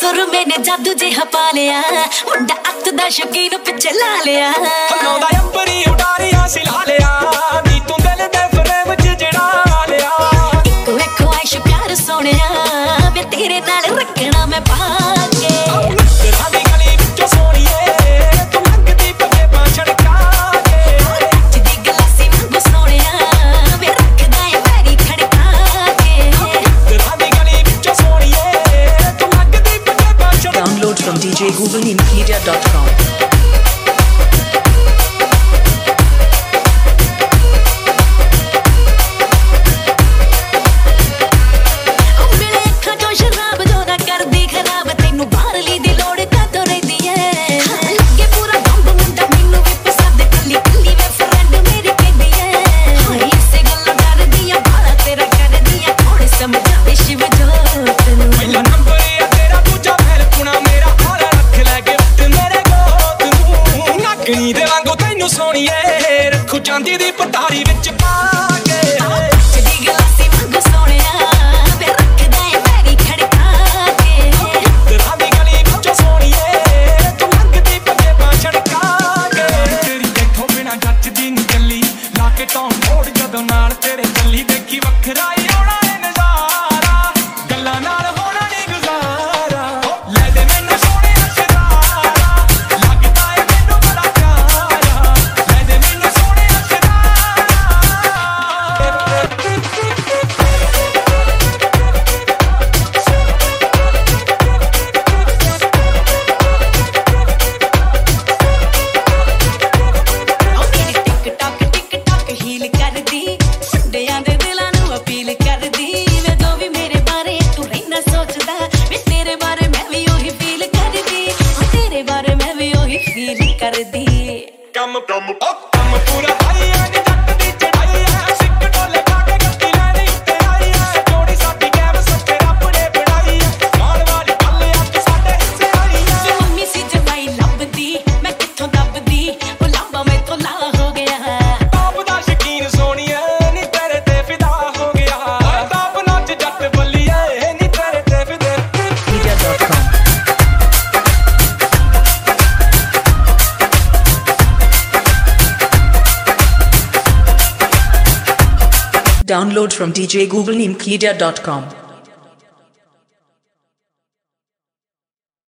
सुरमे ने जादू जिहा पा लिया मुंडा अत दा शौकीन पिछे ला लिया नौदा अंबरी उडारियां सिला लिया नी तू दिल दे फ्रेम च जड़ा लिया इको एक ख्वाहिश प्यार सोनिया वे तेरे नाल रखना मैं पाके राधी गली विचों सोनिए तू लगदी पगे बाछड़ काके जिदी गलासी वांगू सोनिया वे रखदा है पैरी खड़का के राधी गली विचों सोनिए तू लगदी पगे बाछड़। Download from djgooglemedia.com. सोनिए रखू चांदी दी पटारी विच पा के जिदी गलासी वांगू सोनिया वे रखदा है पैरी खड़का के राधी गली विचों सोनिए तू लगदी पगे बाछड़ काके तेरी देखो बिना जचदी नी गली ला के टॉम मोड़ जदों नाल तेरे चली देखी वखरा ही होना है नजारा गल्लां नाल होना नी गुजारा ले दे मैनू सोने अशरारा लगदा है मैनू बड़ा प्यारा ले दे मैनू सोने कम पूरा भाई है नी जट दी चढ़ाई है सिक डोले खा के गत्ती लैनी उत्ते आई है जोड़ी साडी कैब सच्चे रब ने बनाई है मार वाली गल अज साडे हिस्से आई है मम्मी सी जवाई लभदी मैं किथों दबदी ओ लांबा मैं तो ला हो गया ताप दा शकीन सोनिए नी तेरे ते फिदा हो गया ओए ताप नाच जट बल्लिए नी तेरे ते फिदा Media.com. Download from djgooglemedia.com.